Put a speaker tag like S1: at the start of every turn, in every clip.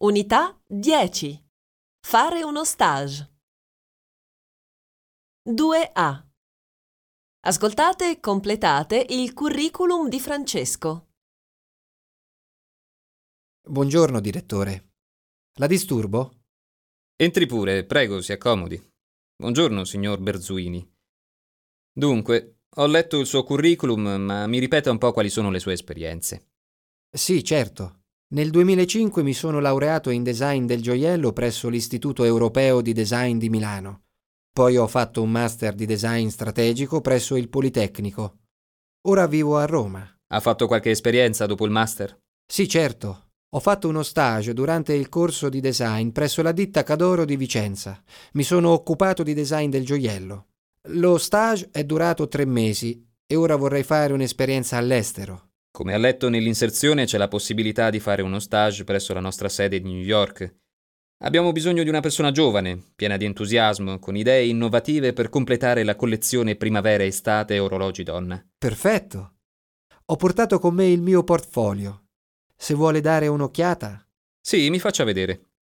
S1: Unità 10. Fare uno stage. 2A. Ascoltate e completate il curriculum di Francesco.
S2: Buongiorno, direttore. La disturbo?
S3: Entri pure, prego, si accomodi. Buongiorno, signor Berzuini. Dunque, ho letto il suo curriculum, ma mi ripeta un po' quali sono le sue esperienze.
S2: Sì, certo. Nel 2005 mi sono laureato in design del gioiello presso l'Istituto Europeo di Design di Milano. Poi ho fatto un master di design strategico presso il Politecnico. Ora vivo a Roma.
S3: Ha fatto qualche esperienza dopo il master?
S2: Sì, certo. Ho fatto uno stage durante il corso di design presso la ditta Cadoro di Vicenza. Mi sono occupato di design del gioiello. Lo stage è durato 3 mesi e ora vorrei fare un'esperienza all'estero.
S3: Come ha letto nell'inserzione, c'è la possibilità di fare uno stage presso la nostra sede di New York. Abbiamo bisogno di una persona giovane, piena di entusiasmo, con idee innovative per completare la collezione primavera-estate orologi donna.
S2: Perfetto. Ho portato con me il mio portfolio. Se vuole dare un'occhiata?
S3: Sì, mi faccia vedere.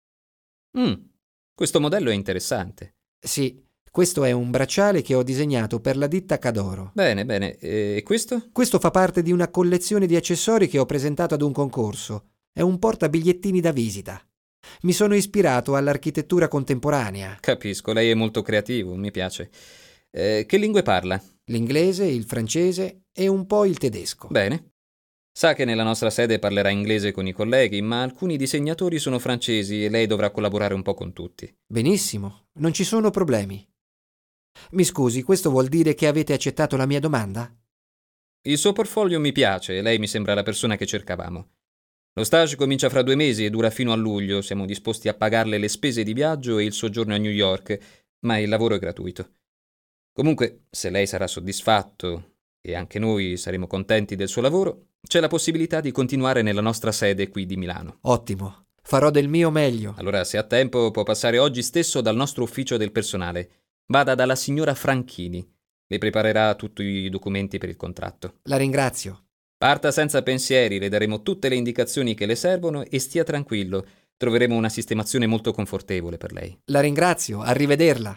S3: Questo modello è interessante.
S2: Sì, questo è un bracciale che ho disegnato per la ditta Cadoro.
S3: Bene, bene. E questo?
S2: Questo fa parte di una collezione di accessori che ho presentato ad un concorso. È un portabigliettini da visita. Mi sono ispirato all'architettura contemporanea.
S3: Capisco, lei è molto creativo, mi piace. Che lingue parla?
S2: L'inglese, il francese e un po' il tedesco.
S3: Bene. Sa che nella nostra sede parlerà inglese con i colleghi, ma alcuni disegnatori sono francesi e lei dovrà collaborare un po' con tutti.
S2: Benissimo, non ci sono problemi. Mi scusi, questo vuol dire che avete accettato la mia domanda?
S3: Il suo portfolio mi piace e lei mi sembra la persona che cercavamo. Lo stage comincia fra 2 mesi e dura fino a luglio. Siamo disposti a pagarle le spese di viaggio e il soggiorno a New York, ma il lavoro è gratuito. Comunque, se lei sarà soddisfatto e anche noi saremo contenti del suo lavoro, c'è la possibilità di continuare nella nostra sede qui di Milano.
S2: Ottimo, farò del mio meglio.
S3: Allora, se ha tempo, può passare oggi stesso dal nostro ufficio del personale. Vada dalla signora Franchini. Le preparerà tutti i documenti per il contratto.
S2: La ringrazio.
S3: Parta senza pensieri, le daremo tutte le indicazioni che le servono e stia tranquillo. Troveremo una sistemazione molto confortevole per lei.
S2: La ringrazio, arrivederla.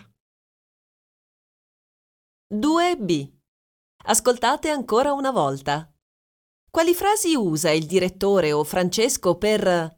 S1: 2B. Ascoltate ancora una volta. Quali frasi usa il direttore o Francesco per...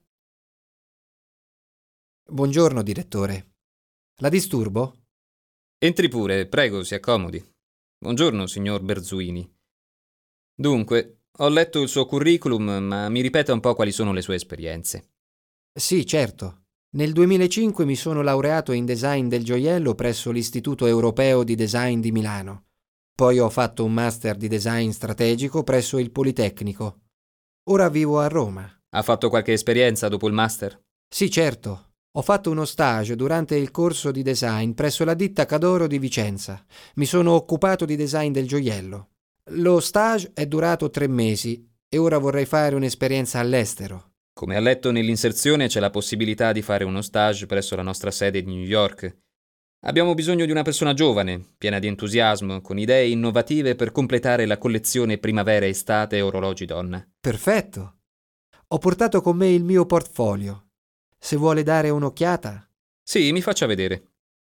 S2: Buongiorno, direttore. La disturbo?
S3: Entri pure, prego, si accomodi. Buongiorno, signor Berzuini. Dunque, ho letto il suo curriculum, ma mi ripeta un po' quali sono le sue esperienze.
S2: Sì, certo. Nel 2005 mi sono laureato in design del gioiello presso l'Istituto Europeo di Design di Milano. Poi ho fatto un master di design strategico presso il Politecnico. Ora vivo a Roma.
S3: Ha fatto qualche esperienza dopo il master?
S2: Sì, certo. Ho fatto uno stage durante il corso di design presso la ditta Cadoro di Vicenza. Mi sono occupato di design del gioiello. Lo stage è durato 3 mesi e ora vorrei fare un'esperienza all'estero.
S3: Come ha letto nell'inserzione, c'è la possibilità di fare uno stage presso la nostra sede di New York. Abbiamo bisogno di una persona giovane, piena di entusiasmo, con idee innovative per completare la collezione primavera-estate orologi donna.
S2: Perfetto. Ho portato con me il mio portfolio. Se vuole dare un'occhiata?
S3: Sì, mi faccia vedere.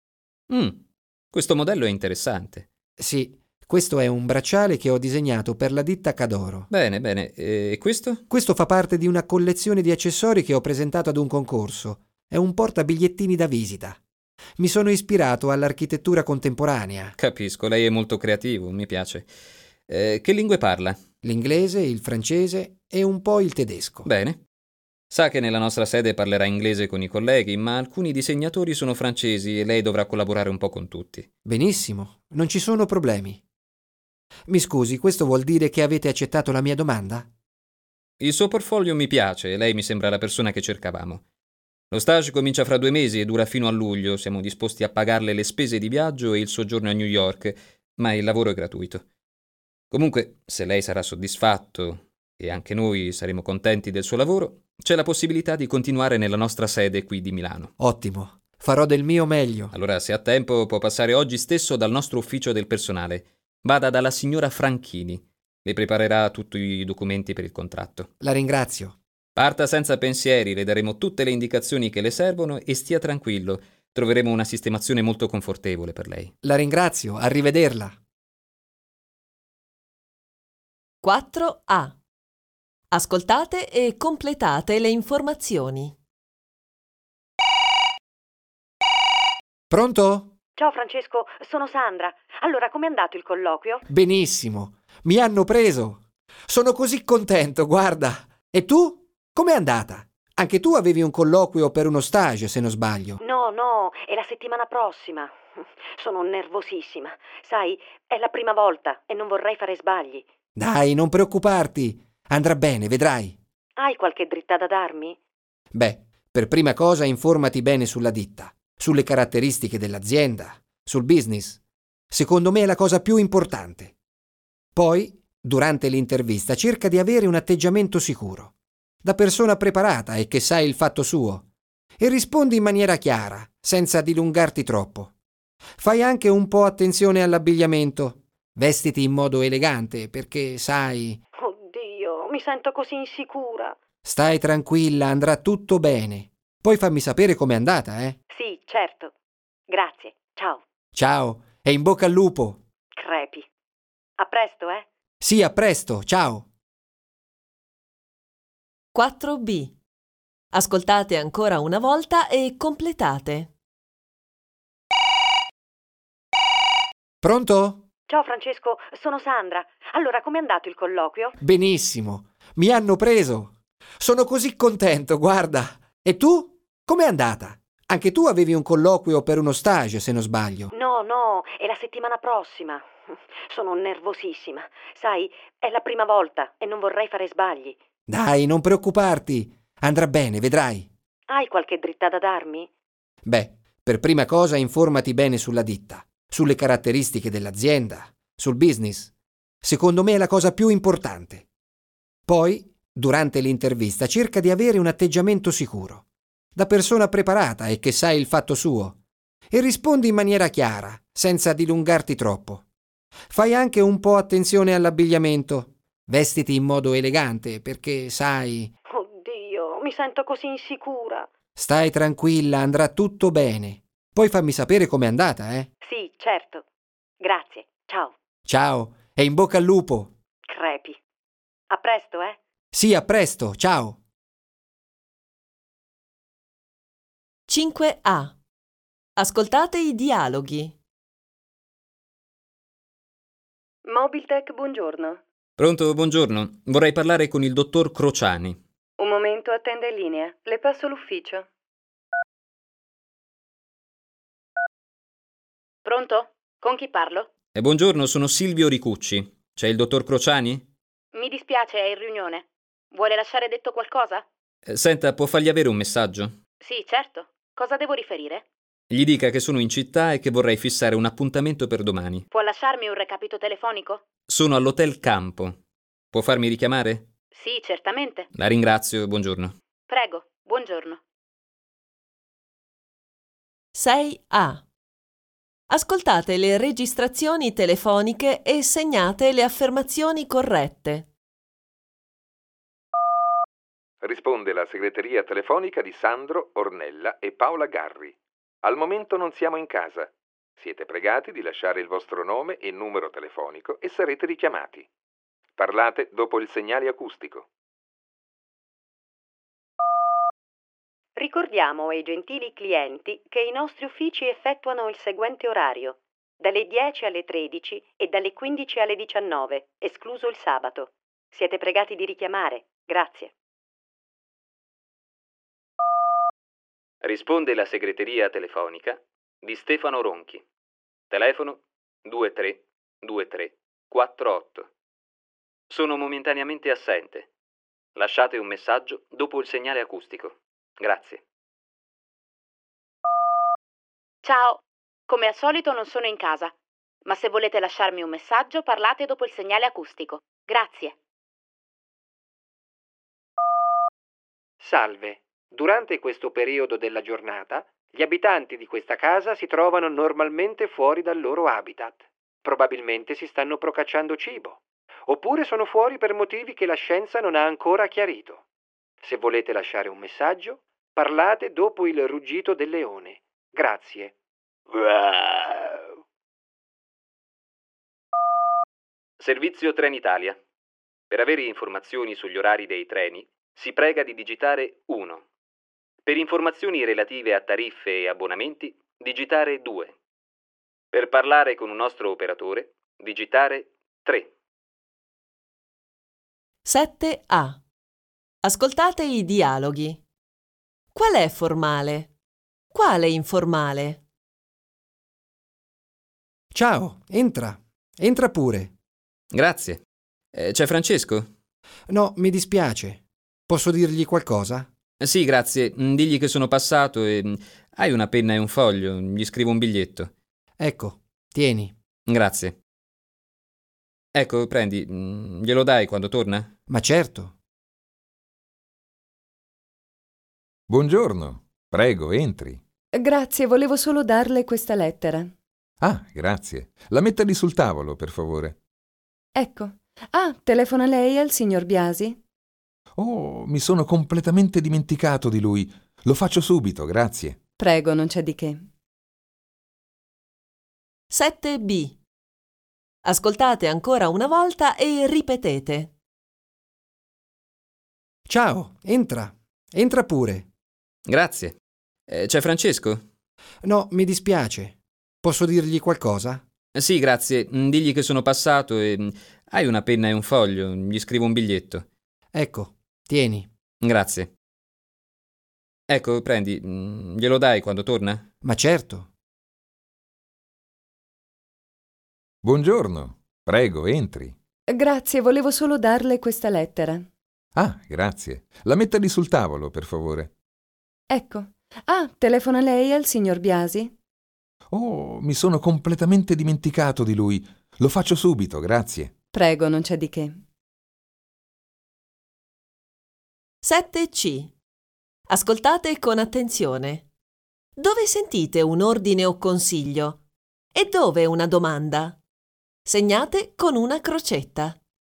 S3: Questo modello è interessante.
S2: Sì, questo è un bracciale che ho disegnato per la ditta Cadoro.
S3: Bene, bene. E questo?
S2: Questo fa parte di una collezione di accessori che ho presentato ad un concorso. È un portabigliettini da visita. Mi sono ispirato all'architettura contemporanea.
S3: Capisco, lei è molto creativo, mi piace. Che lingue parla?
S2: L'inglese, il francese e un po' il tedesco.
S3: Bene. Sa che nella nostra sede parlerà inglese con i colleghi, ma alcuni disegnatori sono francesi e lei dovrà collaborare un po' con tutti.
S2: Benissimo, non ci sono problemi. Mi scusi, questo vuol dire che avete accettato la mia domanda?
S3: Il suo portfolio mi piace e lei mi sembra la persona che cercavamo. Lo stage comincia fra 2 mesi e dura fino a luglio. Siamo disposti a pagarle le spese di viaggio e il soggiorno a New York, ma il lavoro è gratuito. Comunque, se lei sarà soddisfatto e anche noi saremo contenti del suo lavoro, c'è la possibilità di continuare nella nostra sede qui di Milano.
S2: Ottimo, farò del mio meglio.
S3: Allora, se ha tempo, può passare oggi stesso dal nostro ufficio del personale. Vada dalla signora Franchini. Le preparerà tutti i documenti per il contratto.
S2: La ringrazio.
S3: Parta senza pensieri, le daremo tutte le indicazioni che le servono e stia tranquillo. Troveremo una sistemazione molto confortevole per lei.
S2: La ringrazio, arrivederla.
S1: 4A. Ascoltate e completate le informazioni.
S2: Pronto?
S4: Ciao Francesco, sono Sandra. Allora, com'è andato il colloquio?
S2: Benissimo, mi hanno preso. Sono così contento, guarda. E tu? Com'è andata? Anche tu avevi un colloquio per uno stage, se non sbaglio.
S4: No, è la settimana prossima. Sono nervosissima. Sai, è la prima volta e non vorrei fare sbagli.
S2: Dai, non preoccuparti. Andrà bene, vedrai.
S4: Hai qualche dritta da darmi?
S2: Beh, per prima cosa informati bene sulla ditta, sulle caratteristiche dell'azienda, sul business. Secondo me è la cosa più importante. Poi, durante l'intervista, cerca di avere un atteggiamento sicuro, da persona preparata e che sa il fatto suo, e rispondi in maniera chiara, senza dilungarti troppo. Fai anche un po' attenzione all'abbigliamento. Vestiti in modo elegante perché, sai,
S4: Oddio, mi sento così insicura.
S2: stai tranquilla, andrà tutto bene. Poi fammi sapere com'è andata, eh?
S4: Sì, certo. Grazie. Ciao.
S2: Ciao e in bocca al lupo.
S4: Crepi. A presto, eh?
S2: Sì, a presto, ciao.
S1: 4B. Ascoltate ancora una volta e completate.
S2: Pronto?
S4: Ciao Francesco, sono Sandra. Allora, com'è andato il colloquio?
S2: Benissimo, mi hanno preso. Sono così contento, guarda. E tu? Com'è andata? Anche tu avevi un colloquio per uno stage, se non sbaglio.
S4: No, è la settimana prossima. Sono nervosissima. Sai, è la prima volta e non vorrei fare sbagli.
S2: Dai, non preoccuparti. Andrà bene, vedrai.
S4: Hai qualche dritta da darmi?
S2: Beh, per prima cosa informati bene sulla ditta, sulle caratteristiche dell'azienda, sul business. Secondo me è la cosa più importante. Poi, durante l'intervista, cerca di avere un atteggiamento sicuro, da persona preparata e che sa il fatto suo, e rispondi in maniera chiara, senza dilungarti troppo. Fai anche un po' attenzione all'abbigliamento. Vestiti in modo elegante perché, sai,
S4: Oddio, mi sento così insicura.
S2: stai tranquilla, andrà tutto bene. Poi fammi sapere com'è andata, eh?
S4: Sì, certo. Grazie. Ciao.
S2: Ciao e in bocca al lupo.
S4: Crepi. A presto, eh?
S2: Sì, a presto, ciao.
S1: 5A. Ascoltate i dialoghi.
S5: Mobiltech, buongiorno.
S3: Pronto, buongiorno. Vorrei parlare con il dottor Crociani.
S5: Un momento, attenda in linea. Le passo l'ufficio.
S6: Pronto? Con chi parlo?
S3: Buongiorno, sono Silvio Ricucci. C'è il dottor Crociani?
S6: Mi dispiace, è in riunione. Vuole lasciare detto qualcosa?
S3: Senta, può fargli avere un messaggio?
S6: Sì, certo. Cosa devo riferire?
S3: Gli dica che sono in città e che vorrei fissare un appuntamento per domani.
S6: Può lasciarmi un recapito telefonico?
S3: Sono all'Hotel Campo. Può farmi richiamare?
S6: Sì, certamente.
S3: La ringrazio, buongiorno.
S6: Prego, buongiorno.
S1: 6A. Ascoltate le registrazioni telefoniche e segnate le affermazioni corrette.
S7: Risponde la segreteria telefonica di Sandro Ornella e Paola Garri. Al momento non siamo in casa. Siete pregati di lasciare il vostro nome e numero telefonico e sarete richiamati. Parlate dopo il segnale acustico.
S4: Ricordiamo ai gentili clienti che i nostri uffici effettuano il seguente orario: dalle 10 alle 13 e dalle 15 alle 19, escluso il sabato. Siete pregati di richiamare. Grazie.
S8: Risponde la segreteria telefonica di Stefano Ronchi. Telefono 232348. Sono momentaneamente assente. Lasciate un messaggio dopo il segnale acustico. Grazie.
S6: Ciao. Come al solito non sono in casa, ma se volete lasciarmi un messaggio parlate dopo il segnale acustico. Grazie.
S2: Salve. Durante questo periodo della giornata, gli abitanti di questa casa si trovano normalmente fuori dal loro habitat. Probabilmente si stanno procacciando cibo, oppure sono fuori per motivi che la scienza non ha ancora chiarito. Se volete lasciare un messaggio, parlate dopo il ruggito del leone. Grazie.
S8: Servizio Trenitalia. Per avere informazioni sugli orari dei treni, si prega di digitare 1. Per informazioni relative a tariffe e abbonamenti, digitare 2. Per parlare con un nostro operatore, digitare 3.
S1: 7A. Ascoltate i dialoghi. Qual è formale? Quale informale?
S2: Ciao, entra. Entra pure.
S3: Grazie. C'è Francesco?
S2: No, mi dispiace. Posso dirgli qualcosa?
S3: Sì, grazie. Digli che sono passato e hai una penna e un foglio. Gli scrivo un biglietto.
S2: Ecco, tieni.
S3: Grazie. Ecco, prendi. Glielo dai quando torna?
S2: Ma certo.
S9: Buongiorno, prego, entri.
S5: Grazie, volevo solo darle questa lettera.
S9: Ah, grazie. La metta lì sul tavolo, per favore.
S5: Ecco. Ah, telefona lei al signor Biasi?
S9: Oh, mi sono completamente dimenticato di lui. Lo faccio subito, grazie.
S5: Prego, non c'è di che.
S1: 7B. Ascoltate ancora una volta e ripetete.
S2: Ciao, entra. Entra pure.
S3: Grazie. C'è Francesco?
S2: No, mi dispiace. Posso dirgli qualcosa?
S3: Sì, grazie. Digli che sono passato e hai una penna e un foglio. Gli scrivo un biglietto.
S2: Ecco, tieni.
S3: Grazie. Ecco, prendi. Glielo dai quando torna?
S2: Ma certo.
S9: Buongiorno, prego, entri.
S5: Grazie, volevo solo darle questa lettera.
S9: Ah, grazie. La metta lì sul tavolo, per favore.
S5: Ecco. Ah, telefona lei al signor Biasi?
S9: Oh, mi sono completamente dimenticato di lui. Lo faccio subito, grazie.
S5: Prego, non c'è di che.
S1: 7C. Ascoltate con attenzione. Dove sentite un ordine o consiglio? E dove una domanda? Segnate con una crocetta.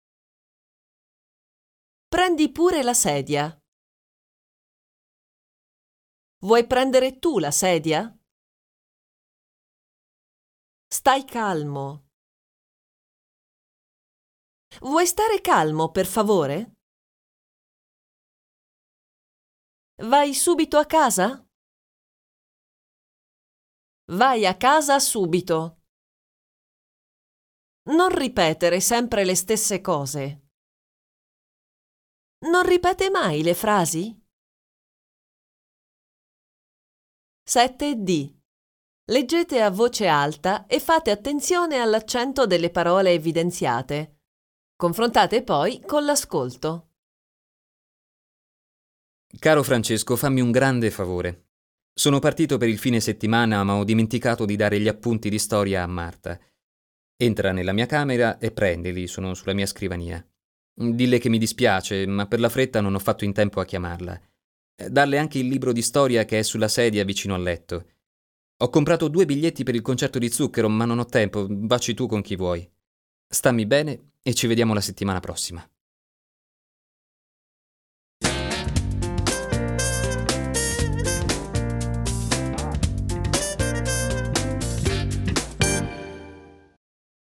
S1: Prendi pure la sedia. Vuoi prendere tu la sedia? Stai calmo. Vuoi stare calmo, per favore? Vai subito a casa? Vai a casa subito. Non ripetere sempre le stesse cose. Non ripete mai le frasi? 7D. Leggete a voce alta e fate attenzione all'accento delle parole evidenziate. Confrontate poi con l'ascolto.
S3: Caro Francesco, fammi un grande favore. Sono partito per il fine settimana, ma ho dimenticato di dare gli appunti di storia a Marta. Entra nella mia camera e prendili, sono sulla mia scrivania. Dille che mi dispiace, ma per la fretta non ho fatto in tempo a chiamarla. Dalle anche il libro di storia che è sulla sedia vicino al letto. Ho comprato 2 biglietti per il concerto di Zucchero, ma non ho tempo, vacci tu con chi vuoi. Stammi bene e ci vediamo la settimana prossima.